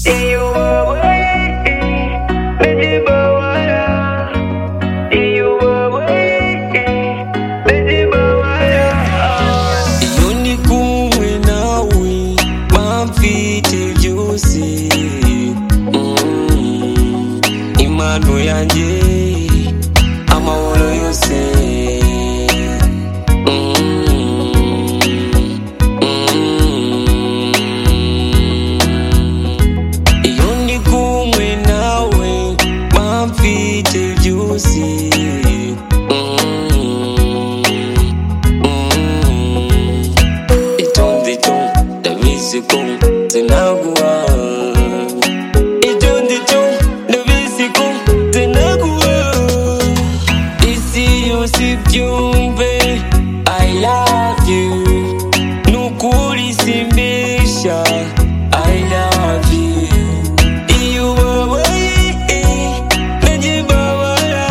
Imano yanje amahoro yose iyo ndi kumwe nawe bamfite byose itonde ndabizi ko sinaguha I love you, nukuri simbisha. I love you. Iyo wabaye najibawala.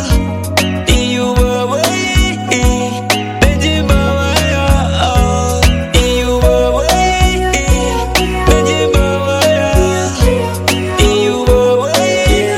Iyo wabaye najibawala. Iyo wabaye najibawala. Iyo wabaye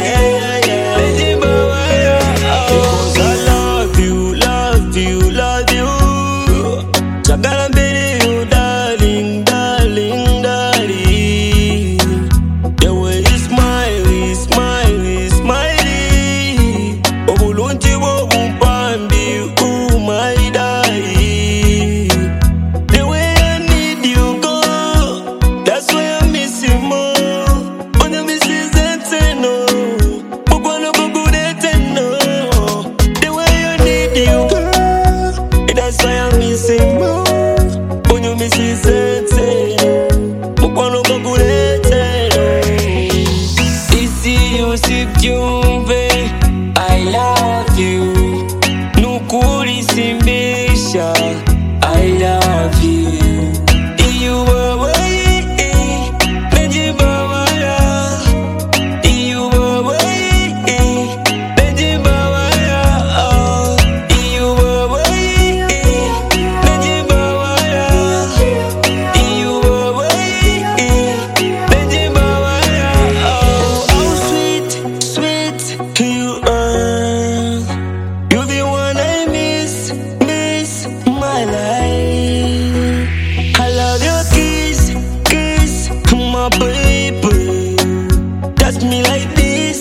najibawala. Because I love you, love you, love you. Chagala mbele you, darling, darling, darling. The way you smile, smile, smiley. Obulungi bw'obupambi, oh my darling. The way I need you, go. That's why I miss you more. When I miss you, no. Bugwana bugurete, no. The way I need you, go. That's why I miss you more. When you miss you, mukwano bugurete, no. Isi usibyumve, I love you. Nukuri simbisha, I love you. Iyo wabaye najibawala. Iyo wabaye najibawala. Iyo wabaye najibawala. Iyo wabaye najibawala. How sweet, sweet you are. You're the one I miss, my life. I love your kiss, kiss, my baby. Touch me like this,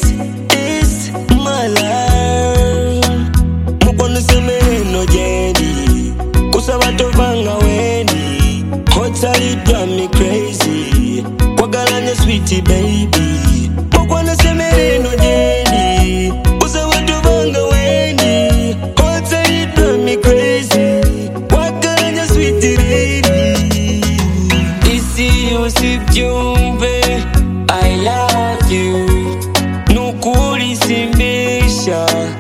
my life. Mukwano semeno jendi, kusaba tovanga weni. Hot side drive me crazy, kwagalanya sweetie baby. Mukwano semeno jendi, kusaba tovanga weni. Hot side drive me crazy, kwagalanya sweetie baby. Isi usibyumve, I love you. Nukuri simbisha.